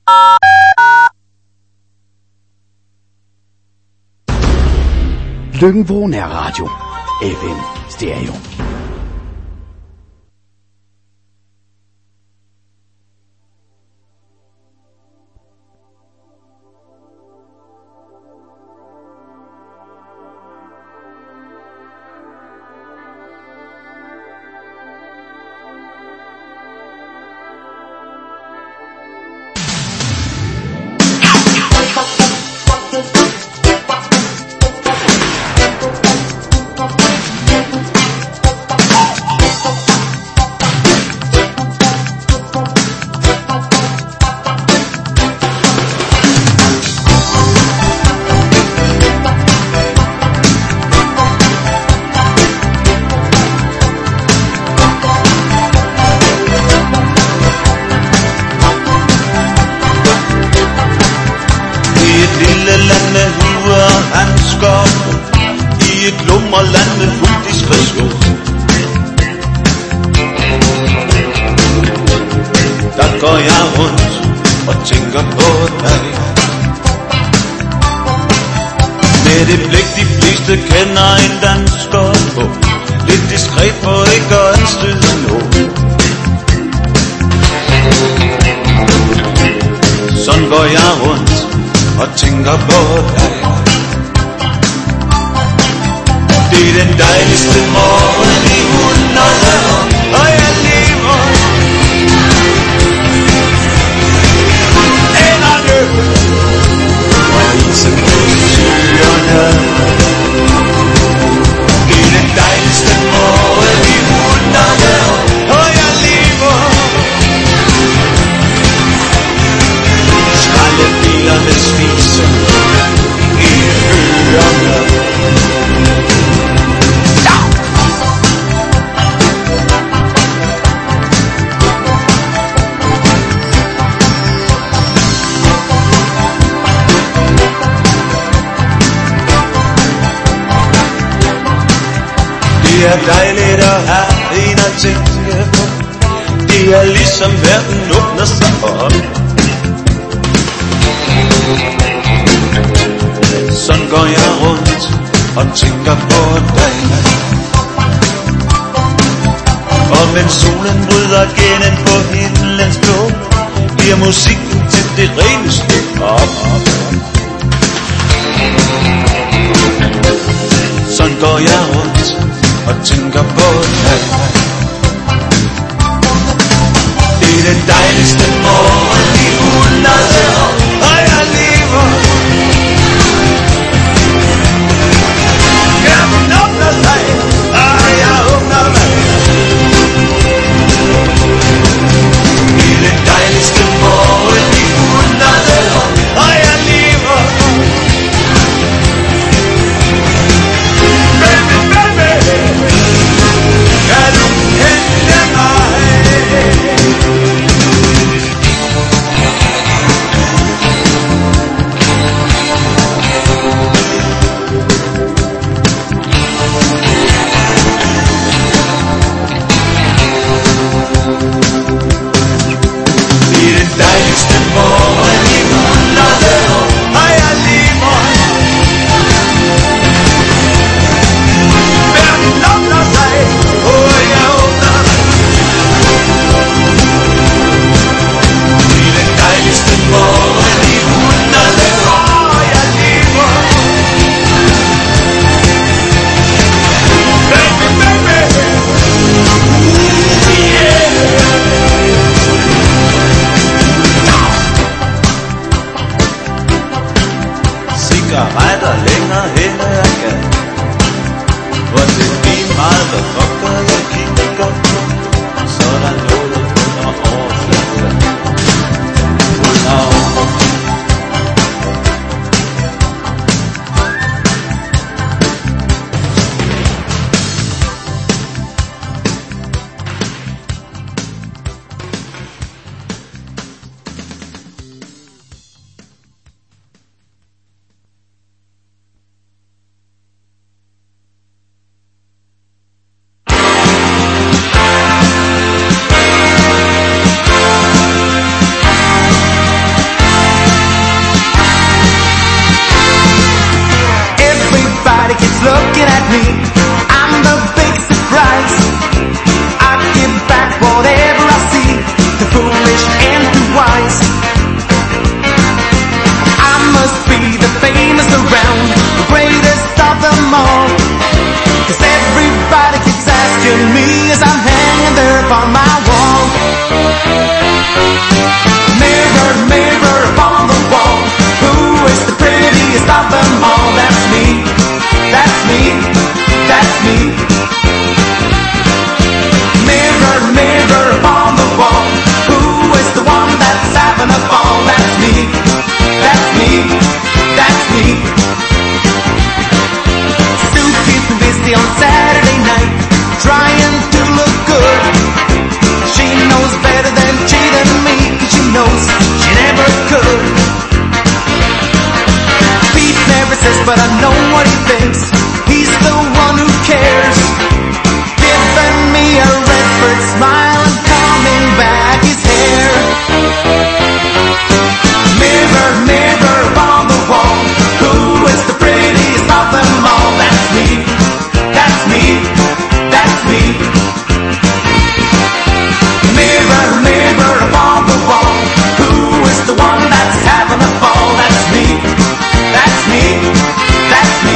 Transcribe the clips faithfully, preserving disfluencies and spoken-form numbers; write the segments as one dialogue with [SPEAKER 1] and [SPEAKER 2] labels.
[SPEAKER 1] Løkken-Vrå Nærradio. F M Stereo.
[SPEAKER 2] Det er dejligt at have en at tænke på. Det er ligesom verden åbner sig op. Sådan går jeg rundt og tænker på dig. Og mens solen bryder gennem på himlens blå, bliver musikken til det reneste op. Sådan går jeg rundt og tænker på dig. Det er den dejligste morgen i hundrede år, og jeg lever. Gaden åbner sig, og jeg åbner mig. Det er den dejligste morgen i hundrede år, og jeg lever. Baby, baby, kan du hente mig?
[SPEAKER 3] wise. I must be the famous around, the greatest of them all. Cause everybody keeps asking me as I'm hanging there upon my wall. Mirror, mirror upon the wall, who is the prettiest of them all? That's me, that's me, that's me. Mirror, mirror upon the wall, who is the one that's having a ball? That's me, that's me, that's me. Still keeps me busy on Saturday night, trying to look good. She knows better than cheating me, cause she knows she never could. Pete never says, but I know what he thinks. He's the one who cares, giving me a Redford smile and combing back his hair. Mirror, mirror upon the wall, who is the prettiest of them all? That's me, that's me, that's me. Mirror, mirror upon the wall, who is the one that's having a ball? That's me, that's me, that's me.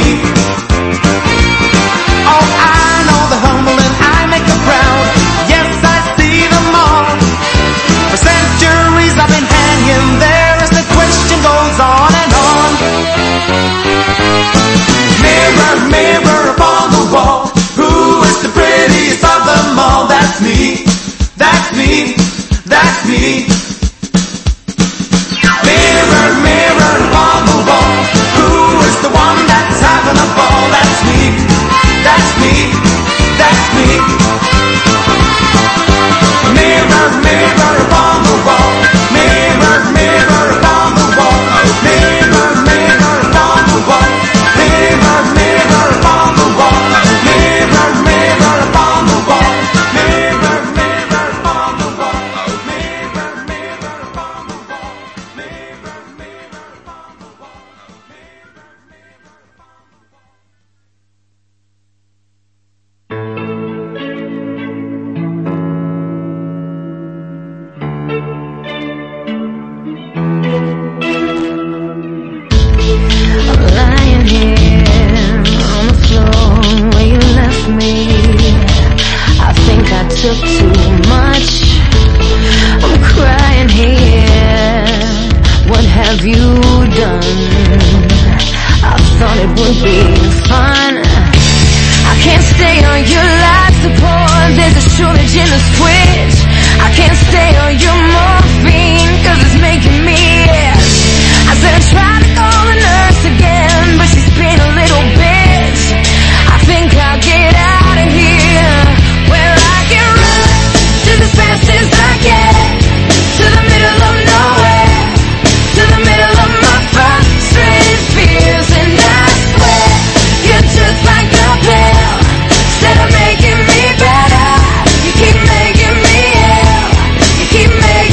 [SPEAKER 3] Oh, I know the humble and I make them proud. Yes, I see them all. For centuries I've been hanging there as the question goes on and on. Mirror, mirror upon the wall, who is the prettiest of them all? That's me, that's me, that's me. Mirror, mirror upon the wall, who is the one that's having a ball? That's me, that's me, that's me. Mirror, mirror upon the wall, mirror, mirror upon the wall, mirror, mirror upon the wall, mirror, mirror upon the wall, mirror, mirror upon the wall, mirror, mirror upon the wall, mirror, mirror upon the wall, mirror, mirror upon the wall, mirror, mirror upon the
[SPEAKER 4] I'm lying here on the floor where you left me. I think I took too much. I'm crying here. What have you done? I thought it would be fun. I can't stay on your life support. There's a shortage in the switch. I can't stay on your morphine, cause it's making me itch. I said I tried to call the nurse again, but she's been a little bitch. I think I'll get out of here. Well, I can run just as fast as I can, to the middle of nowhere, to the middle of my frustrated fears. And I swear, you're just like a pill, instead of making me better, you keep making me ill. You keep making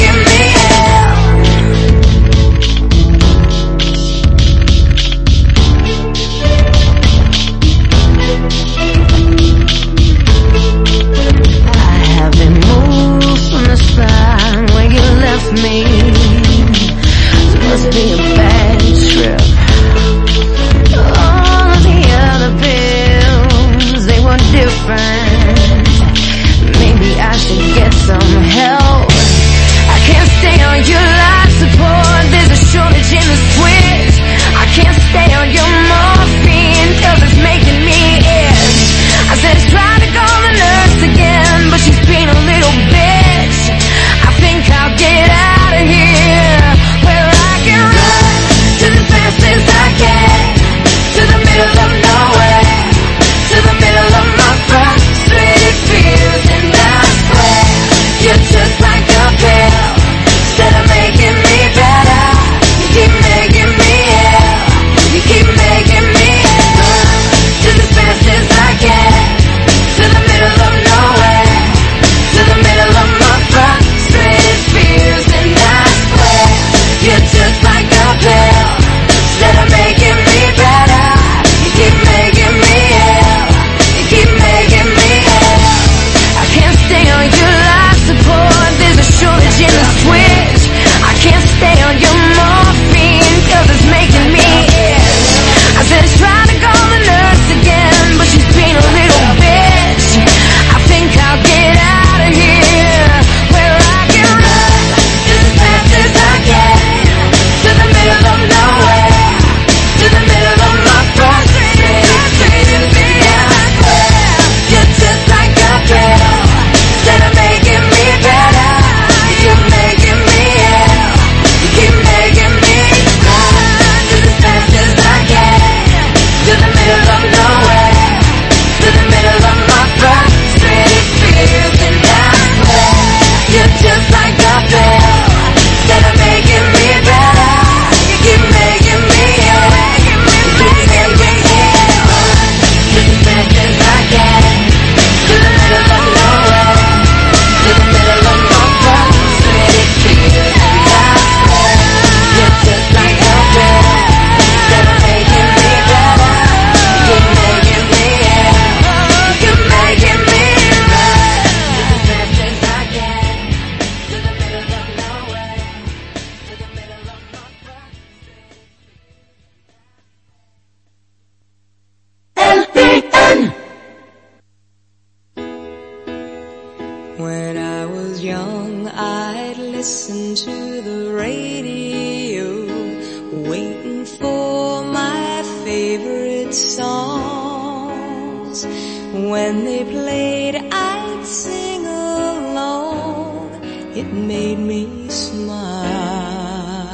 [SPEAKER 4] radio, waiting for my favorite songs. When they played, I'd sing along. It made me smile.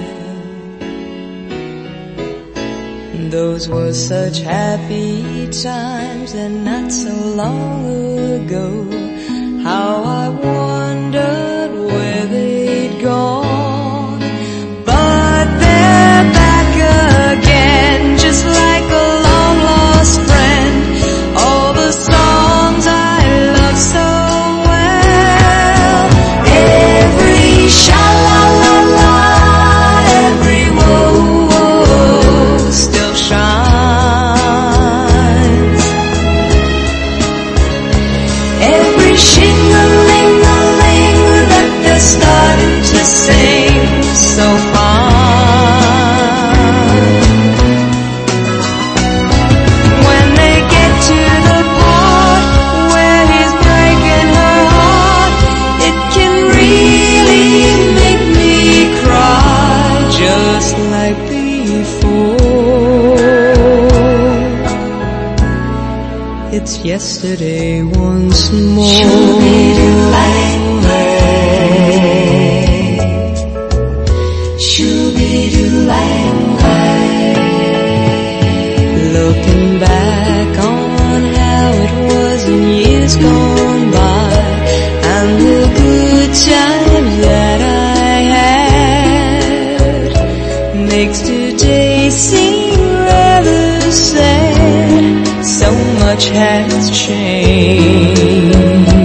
[SPEAKER 4] Those were such happy times, and not so long ago. How I wondered where they'd gone. But they're back again, just like a long lost friend. All the songs I love so well. Every sha-la-la-la, every whoa-whoa still shines. Every shing-a-ling-a-ling that they're starting to sing so fine. When they get to the part where he's breaking her heart, it can really make me cry, just like before. It's yesterday once more. Looking back on how it was in years gone by, and the good times that I had, makes today seem rather sad. So much has changed.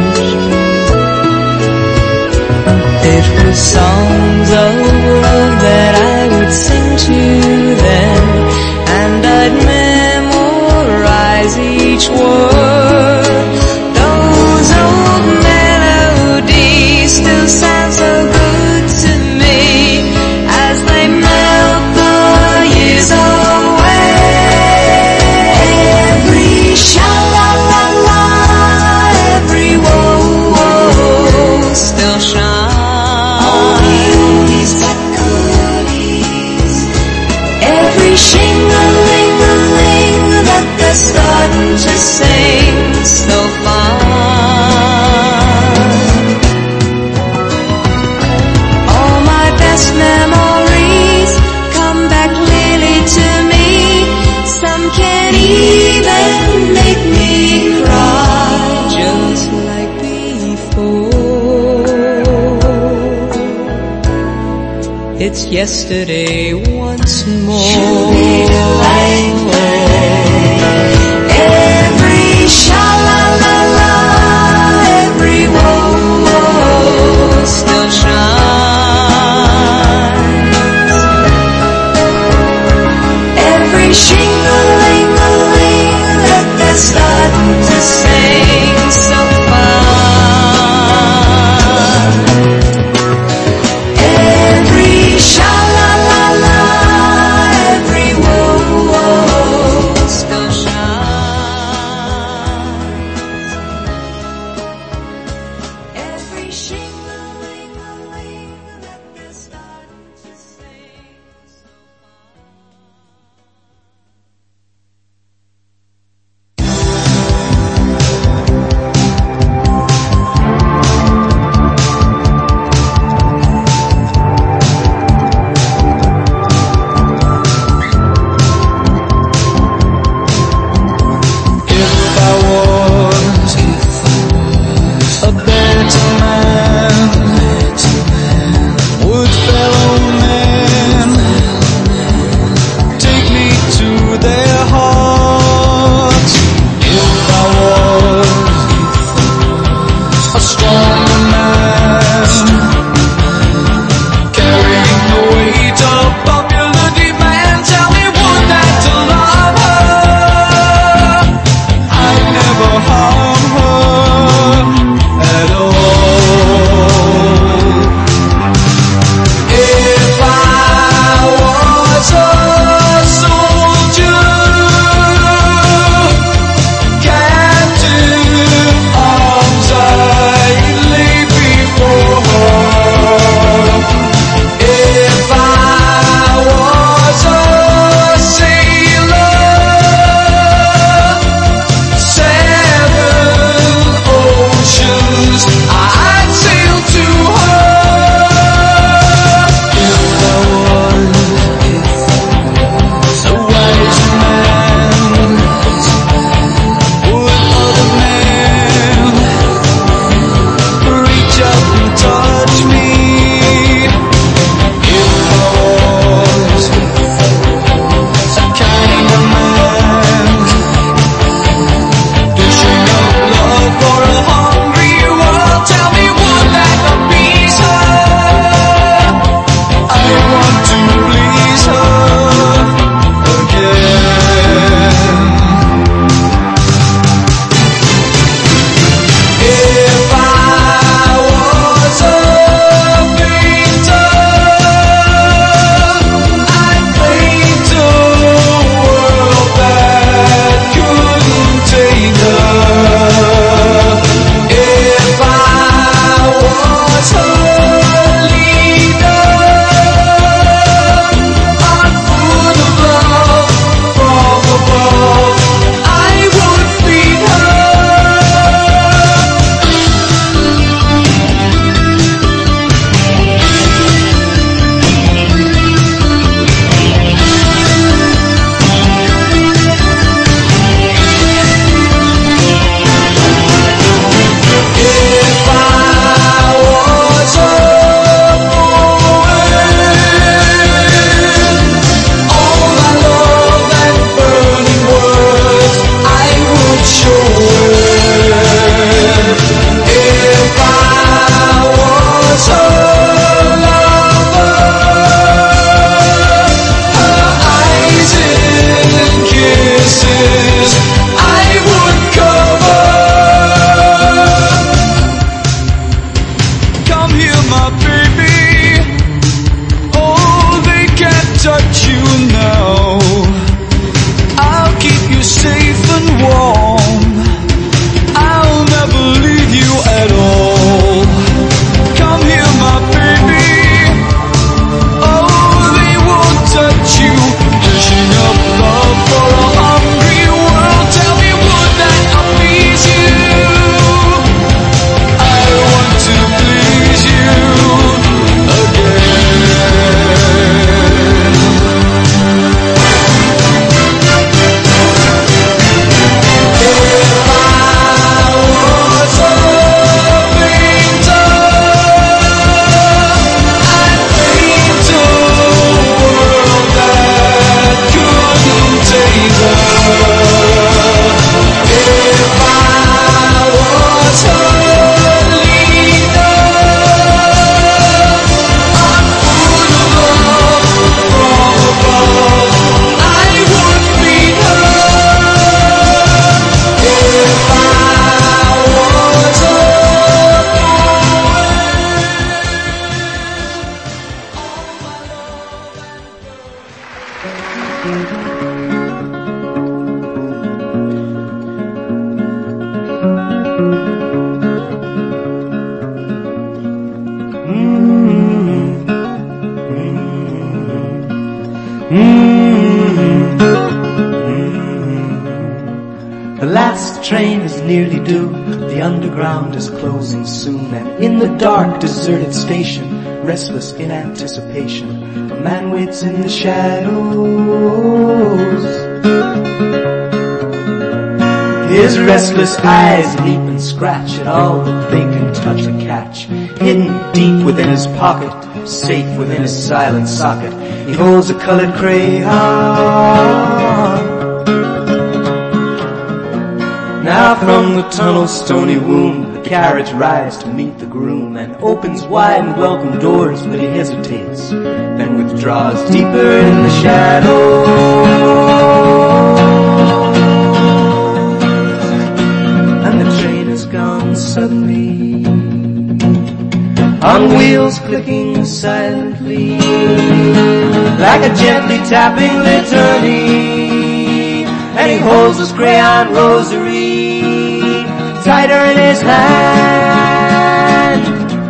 [SPEAKER 4] It was songs of love that I would sing to them, and I'd memorize each word. Those old melodies still sound so good to me as they melt the years away. Every sha-la-la-la, every whoa-whoa still shines. Every shing-a-ling-a-ling that they're starting to sing so fine. All my best memories come back clearly to me. Some can even make me cry, just like before. It's yesterday once more. Every sha-la-la-la, every whoa-whoa still shines. Every shing-a-ling-a-ling that they're starting to sing so fine. Every sha-la-la-la, every whoa-whoa still shines.
[SPEAKER 5] The last train is nearly due, the underground is closing soon, and in the dark, deserted station, restless in anticipation, a man waits in the shadows. His restless eyes leap and scratch at all that they can touch or catch. Hidden deep within his pocket, safe within his silent socket, he holds a colored crayon. Now from the tunnel's stony womb, the carriage rides to meet the groom, and opens wide and welcome doors, but he hesitates, then withdraws deeper in the shadows. And the train is gone suddenly, on wheels clicking silently, like a gently tapping litany, and he holds his crayon rosary tighter in his hand.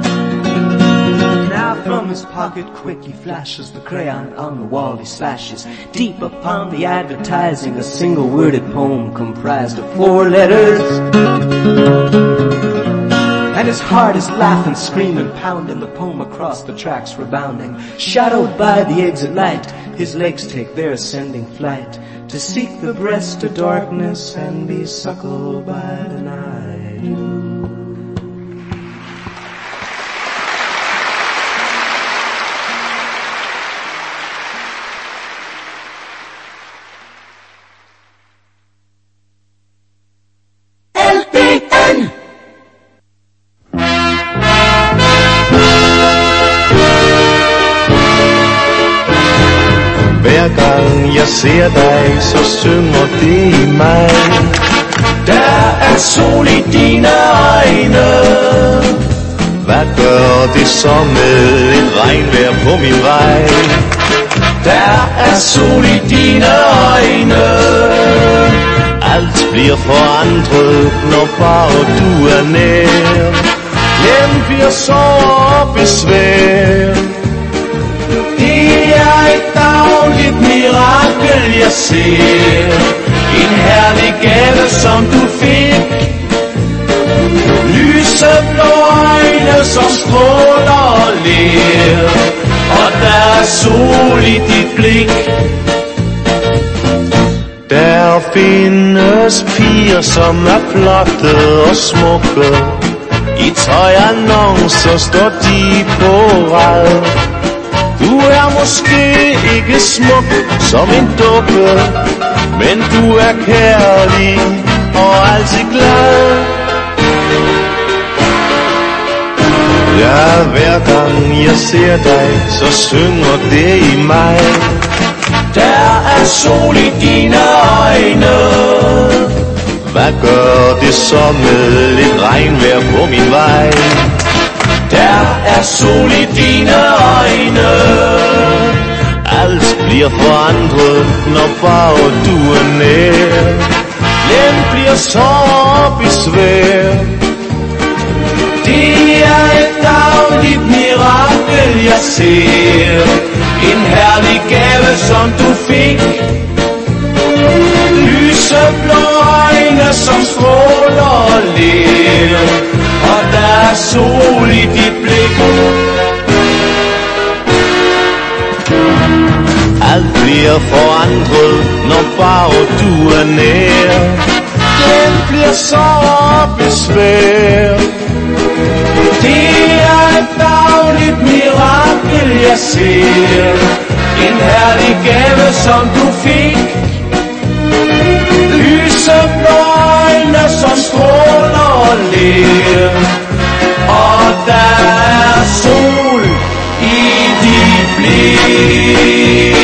[SPEAKER 5] Now from his pocket quick he flashes the crayon on the wall, he slashes deep upon the advertising a single worded poem comprised of four letters. And his heart is laughing, screaming, pounding the poem across the tracks rebounding. Shadowed by the exit light, his legs take their ascending flight to seek the breast of darkness and be suckled by the night.
[SPEAKER 3] L P N
[SPEAKER 2] Hver gang jeg ser dig, så synger det i mig.
[SPEAKER 3] Der er sol i dine øjne.
[SPEAKER 2] Hvad gør det så med et regnvejr på min vej?
[SPEAKER 3] Der er sol i dine øjne.
[SPEAKER 2] Alt bliver forandret, når bare du er nær. Glem bliver sorg og besvær.
[SPEAKER 3] Det er et dagligt mirakel, jeg ser. En herlig gave, som du fik. Lyseblå øjne, som stråler og ler. Og der er sol i dit blik.
[SPEAKER 2] Der findes piger, som er flotte og smukke. I tøjannoncer står de på rad. Du er måske ikke smuk som en dukke, men du er kærlig og altid glad. Ja, hver gang jeg ser dig, så synger det i mig.
[SPEAKER 3] Der er sol i dine øjne.
[SPEAKER 2] Hvad gør det så med lidt regnvejr på min vej?
[SPEAKER 3] Der er sol i dine øjne.
[SPEAKER 2] Alt bliver forandret, når bare du er nær. Glem bliver sorg og besvær.
[SPEAKER 3] Det er et dagligt mirakel, jeg ser. En herlig gave, som du fik. Lyseblå øjne, som stråler og ler. Og der er sol i dit blik.
[SPEAKER 2] Alt bliver forandret, når bare du er nær. Glem bliver sorg og besvær.
[SPEAKER 3] Det er et dagligt mirakel, jeg ser. En herlig gave, som du fik. Lyseblå øjne, som stråler og ler. Og der er sol i dit blik.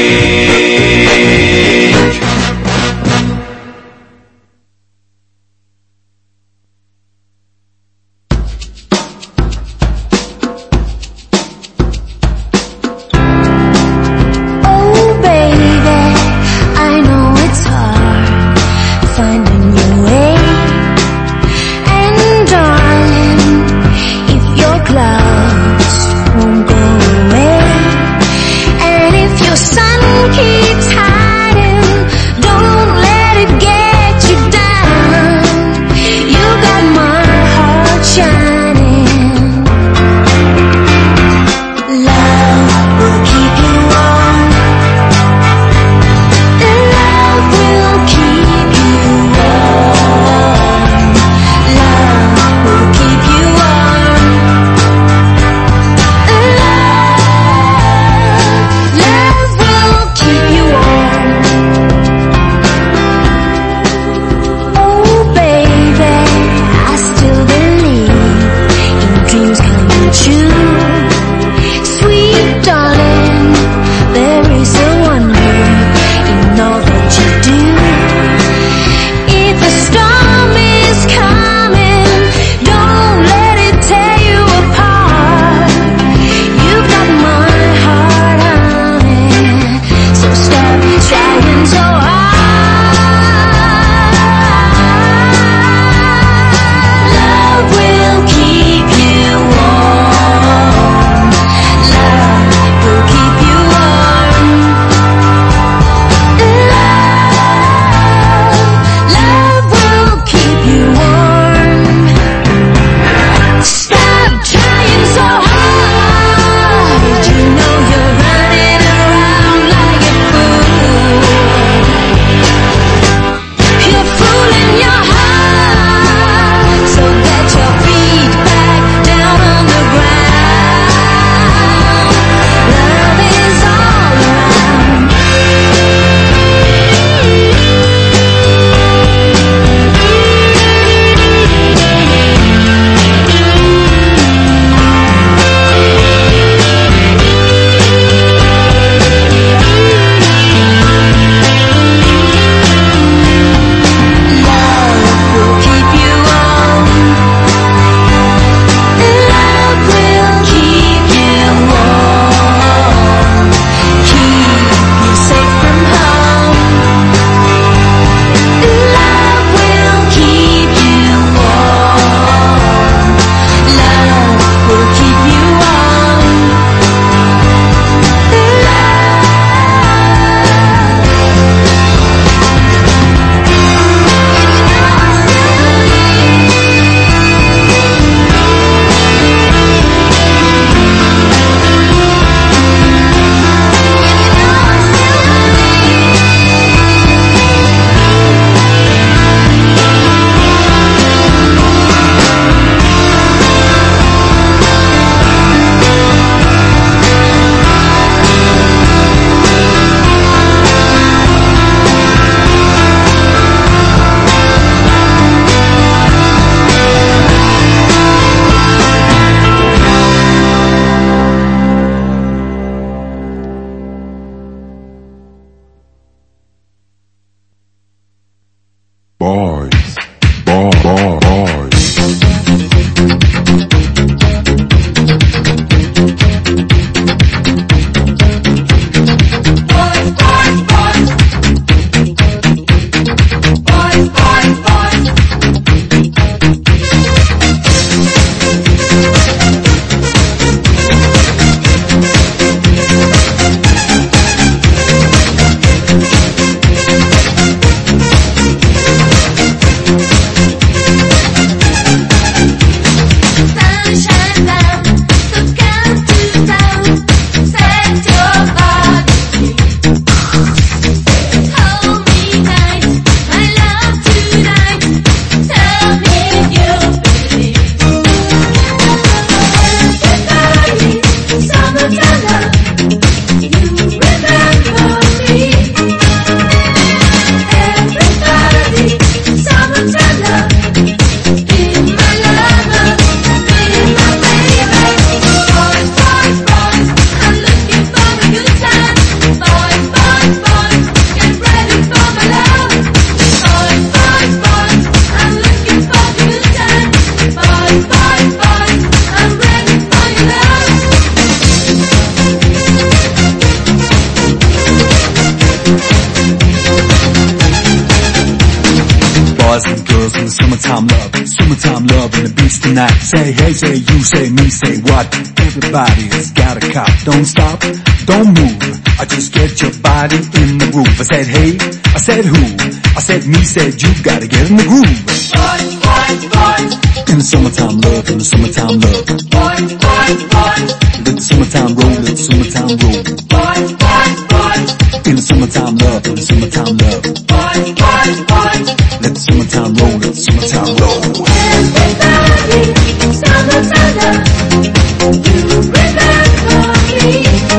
[SPEAKER 6] summertime love, summertime love and the beats tonight. Say hey, say you, say me, say what? Everybody's got a cop. Don't stop, don't move. I just get your body in the groove. I said hey, I said who? I said me, said you. Gotta get in the groove.
[SPEAKER 3] Boys, boys, boys.
[SPEAKER 6] In the summertime love, in the summertime love.
[SPEAKER 3] Boys, boys, boys.
[SPEAKER 6] Let the summertime roll, let the summertime roll.
[SPEAKER 3] Boys, boys, boys.
[SPEAKER 6] In the summertime love, in the summertime love.
[SPEAKER 3] Boys, boys, boys.
[SPEAKER 6] Let the summertime roll, let the summertime roll.
[SPEAKER 3] Everybody, summertime love. You bring back for me.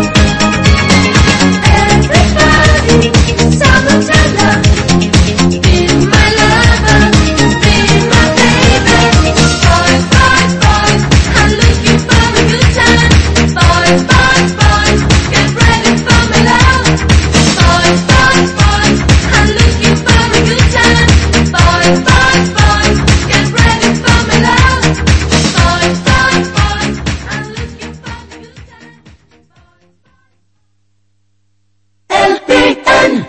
[SPEAKER 3] Everybody, summertime love. Be my lover, be my baby. Boys, boys, boys, I'm looking for a good time. Boys, boys, boys, get ready for my love. Boys, boys, boys, I'm looking for a good time. Boys, boys, boys, get ready for my love. Boys, boys, boys, I'm looking for a good time. L P N.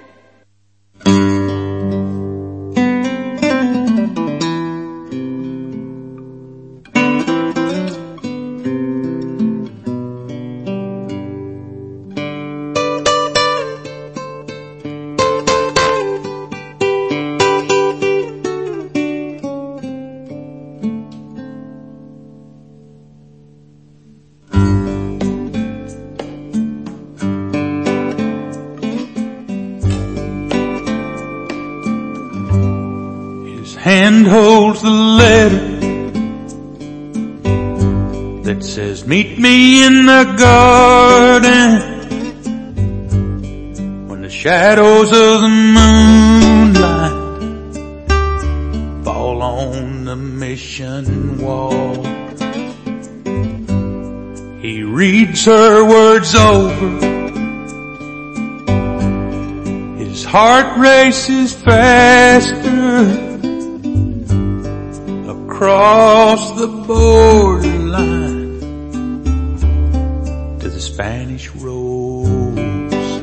[SPEAKER 7] His hand holds the letter that says, meet me in the garden when the shadows of the moonlight fall on the mission wall. He reads her words over. His heart races faster across the borderline to the Spanish Rose.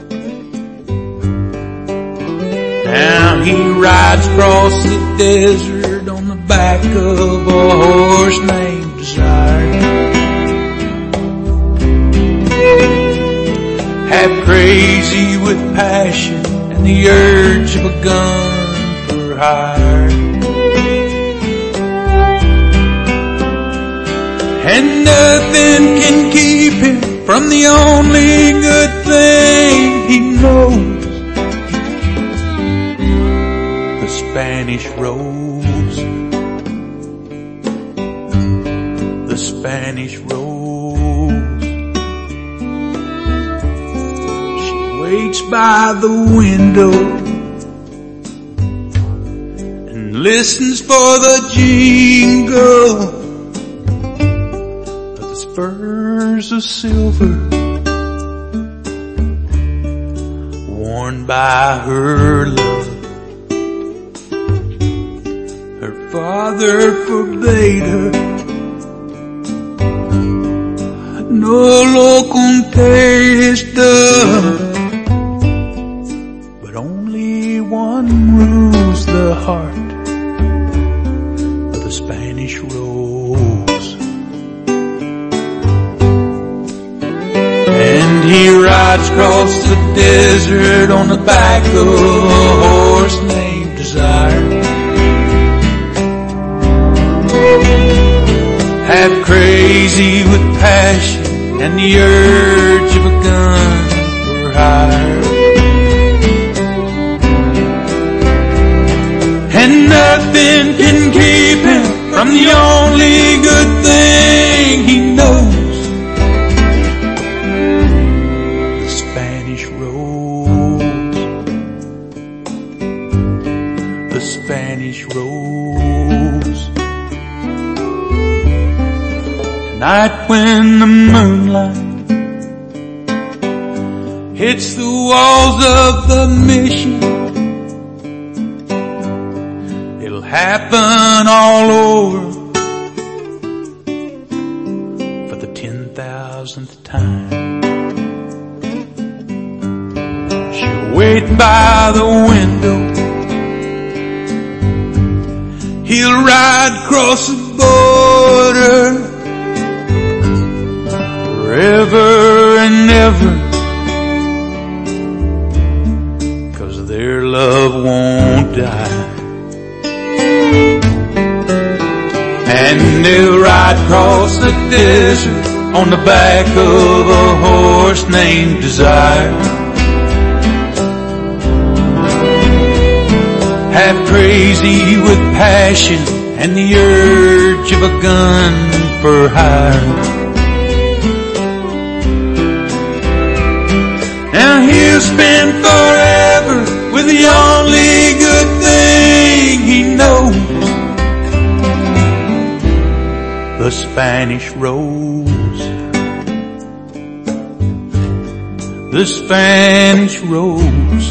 [SPEAKER 7] Now he rides across the desert on the back of a horse named Desire. Half crazy with passion and the urge of a gun for hire. And nothing can keep him from the only good thing he knows, the Spanish Rose, the Spanish Rose. She waits by the window and listens for the jingle spurs of silver worn by her love. Her father forbade her, no lo contesta, but only one rules the heart of the Spanish Rose. And he rides across the desert on the back of a horse named Desire. Half crazy with passion and the urge of a gun for hire. And nothing can keep him from the only good thing he knows, Spanish Rose. Tonight when the moonlight hits the walls of the mission, it'll happen all over for the ten thousandth time. She'll wait by the window He'll ride across the border forever and ever, 'cause their love won't die. And they'll ride across the desert on the back of a horse named Desire. Half crazy with passion and the urge of a gun for hire. Now he'll spend forever with the only good thing he knows, the Spanish rose. The Spanish rose.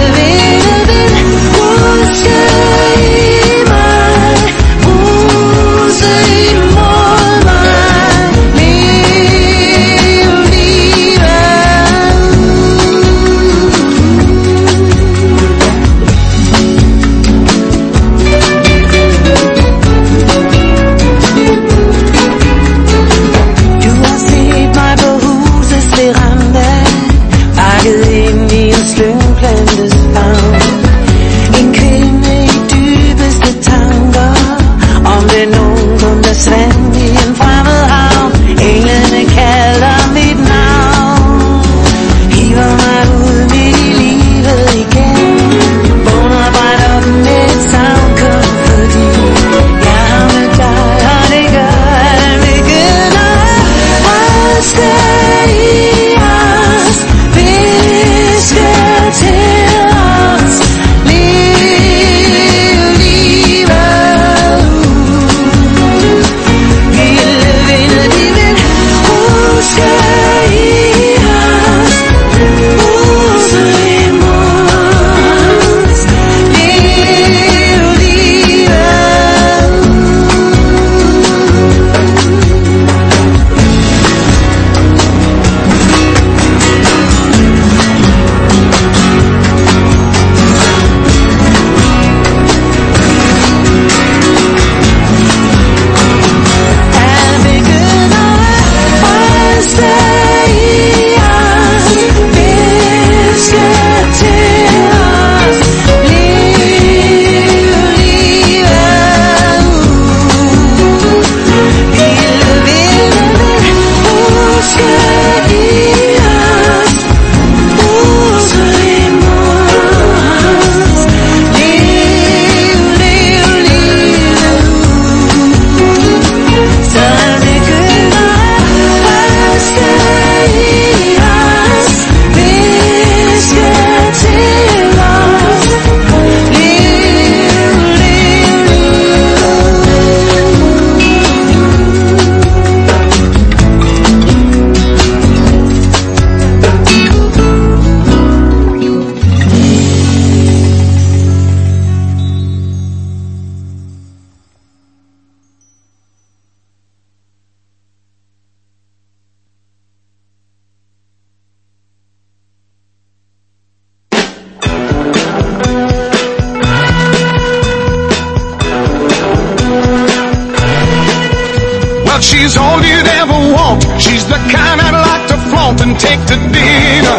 [SPEAKER 3] she's all you'd ever want. She's the kind I'd like to flaunt and take to dinner.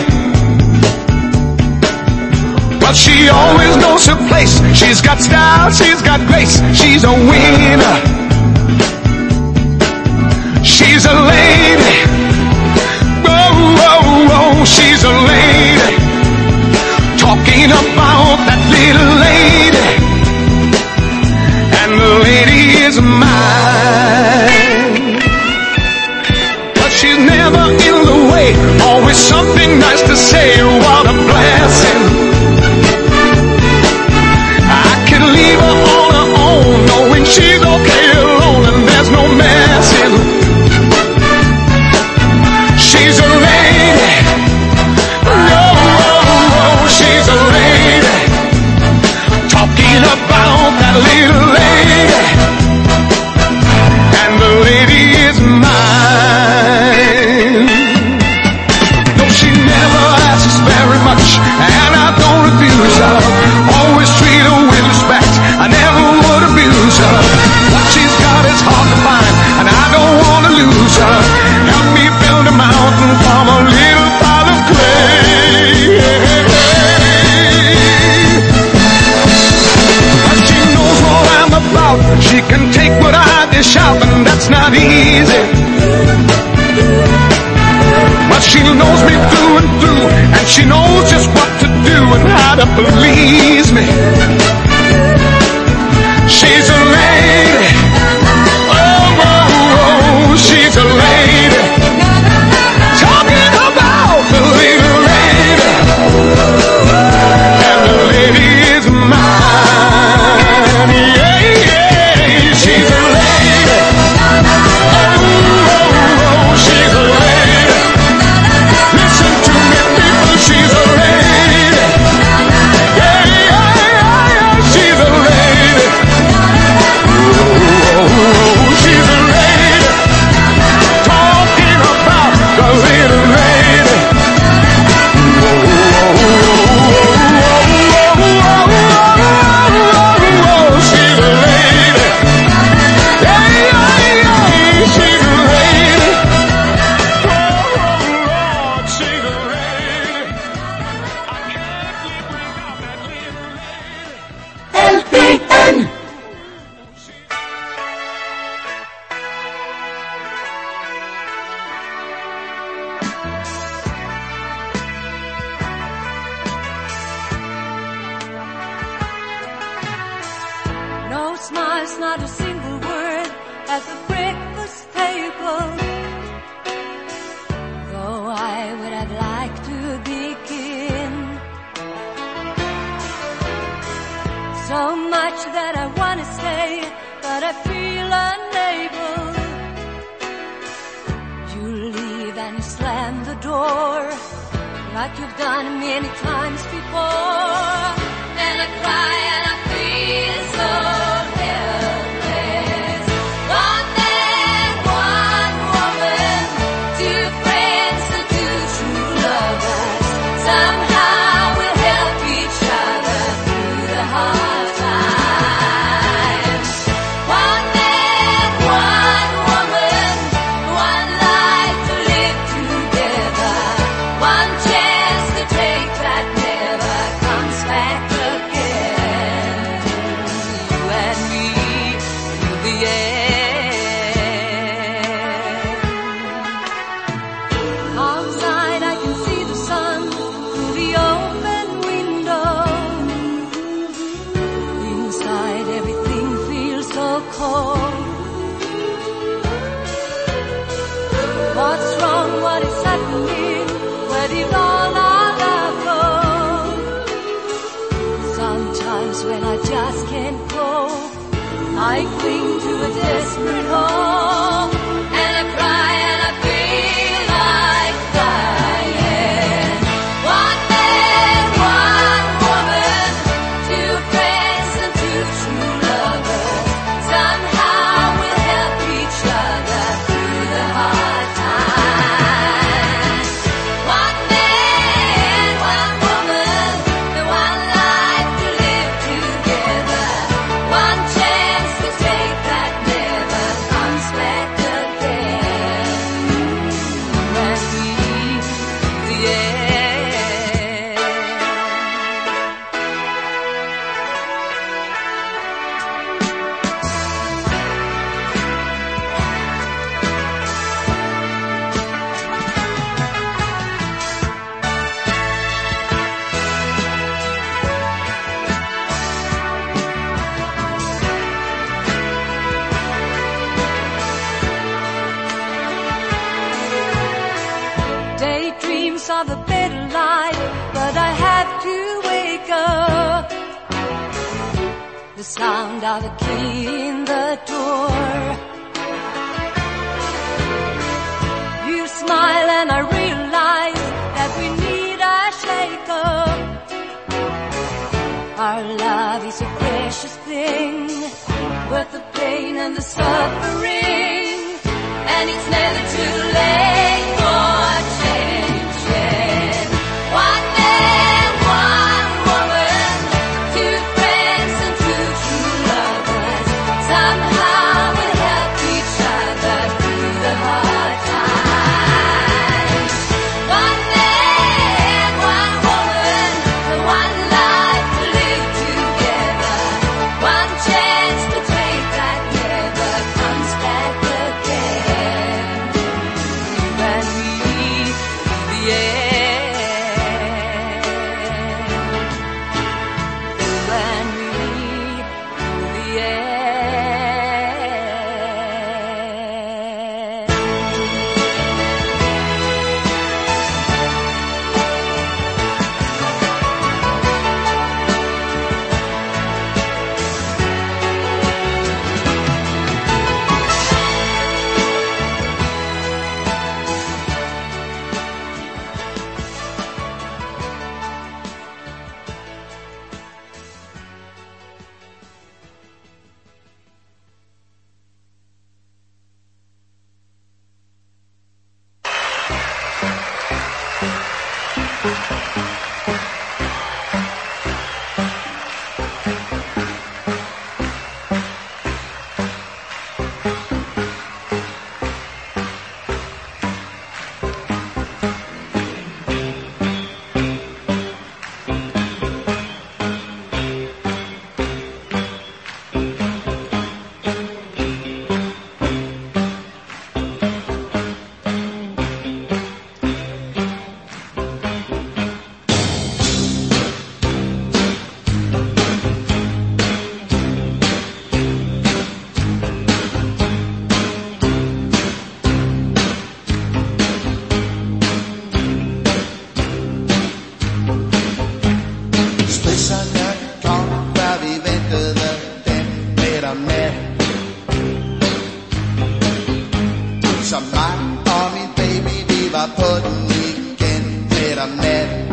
[SPEAKER 3] But she always knows her place. She's got style, she's got grace. She's a winner. She's a lady. Oh, oh, oh, she's a lady. Talking about that little lady. And the lady is mine. But she's never in the way. Always something nice to say. What a blessing. Leave her on her own, knowing she's okay alone and there's no messing. She's a lady. Oh, oh, oh, she's a lady. Talking about that little lady. And the lady is mine. No, she never asks very much, and I don't refuse her. Always treat her with respect. I never would abuse her. What she's got is hard to find, and I don't want to lose her. Help me build a mountain from a little pile of clay. But she knows what I'm about. She can take what I dish out, and that's not easy. But she knows me through and through, and she knows just what to do and how to please me. She's a lady. Oh, oh, oh, she's a lady. Talking about the little lady. And the lady is mine. Yeah, yeah, she's a lady. Oh, oh, oh, she's a lady. Listen to me, people, she's a lady. Yeah, yeah, yeah, yeah, she's a lady. Oh, she's a lady. Talking about the little lady. Oh, oh, she's a lady. Yeah, yeah, yeah, she's a lady. Oh, she's a lady. I can't live without that little lady.
[SPEAKER 8] L P N.
[SPEAKER 4] No smiles, not a single word at the breakfast table. Though I would have liked to begin. So much that I want to say, but I feel unable. You leave and you slam the door, like you've done many times before. And I cry and I feel so helpless. One man, one woman, two friends and two true lovers. Somehow we'll help each other through the hard times. One man, one woman, one life to live together. One chance to take that never comes back again. You and me till the end. Outside I can see the sun through the open window. Inside everything feels so cold. What's wrong? What is happening? Where did all our love go? Sometimes when I just can't cope, I cling to a desperate hope. And I cry and I feel like dying. One man, one woman, two friends and two true lovers. Somehow we'll help each other through the hard times. One man, one woman, the one life to live together. One chance to take that never comes the sound of a key in the door. You smile and I realize that we need a shake-up. Our love is a precious thing, worth the pain and the suffering, and it's never too late for changing. One man, one woman, two friends and two true lovers, somehow we'll help each other through the hard times. One man, one woman, one life to live together, one chance to take that never comes back again. You and me, the end. You and me, the end.
[SPEAKER 8] Stresserne kom, før vi ventede den midt om natten. Som mig og min baby, vi var på den igen midt om natten.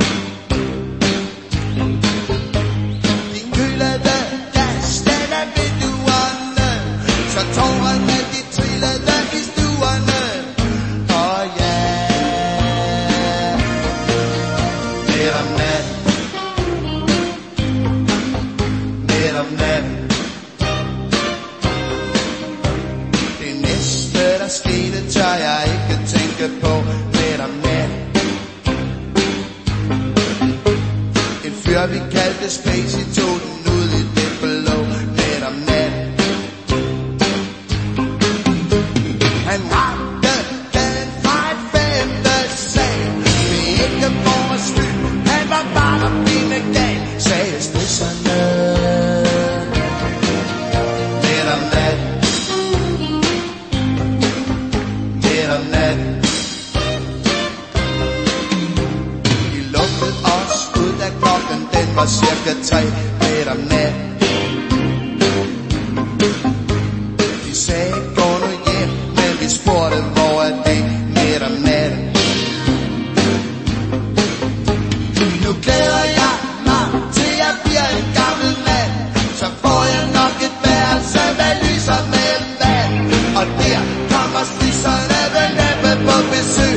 [SPEAKER 8] Din kølede gas, den er vinduerne, så tårerne de trillede i stuerne. Åh ja, midt om natten. Midt om natten. Det næste der skete, tør jeg ikke tænke på. Midt om natten. En fyr vi kaldte Spacey tog den ud i det blå. Midt om natten. Han ramte den fra et femte sal. Vi ikke vores skyld, han var bare pine gal, sagde stresserne. Midt om natten. Midt om natten. De lukkede os ud, da klokken den var cirka tre. Midt om natten. De sagde gå nu hjem, men vi spurgte hvor er det. Midt om natten. Nu glæder jeg mig til jeg bliver en gammel mand, så får jeg nok et værelse med lyser med vand, og der kommer strisserne vel næppe på besøg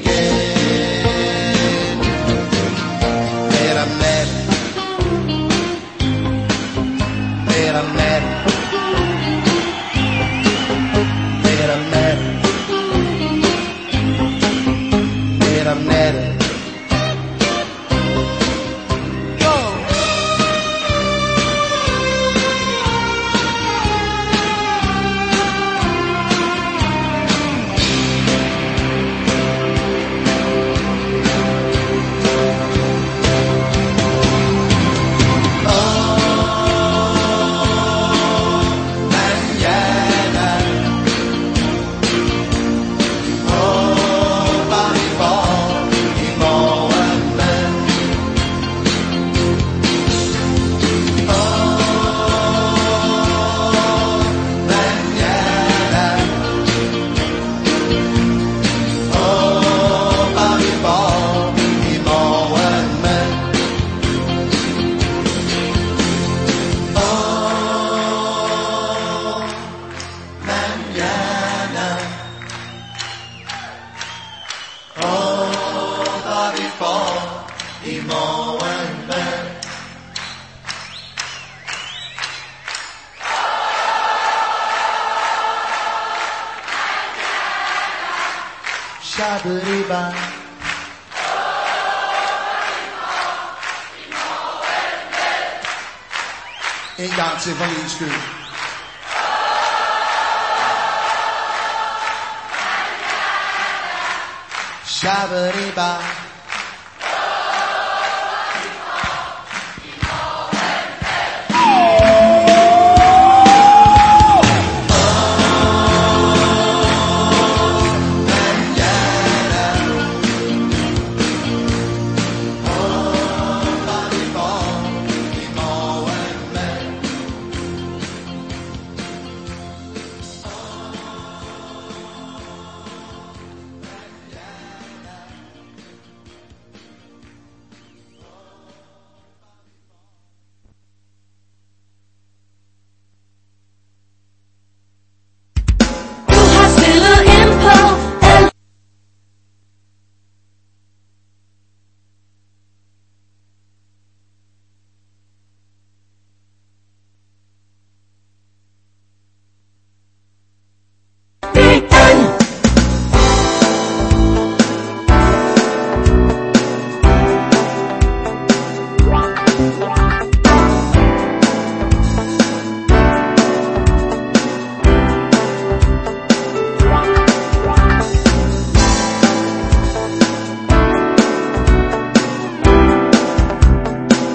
[SPEAKER 8] igen. Midt om natten. Shabba-dibba. En gang til for min skyld. Shabba-dibba.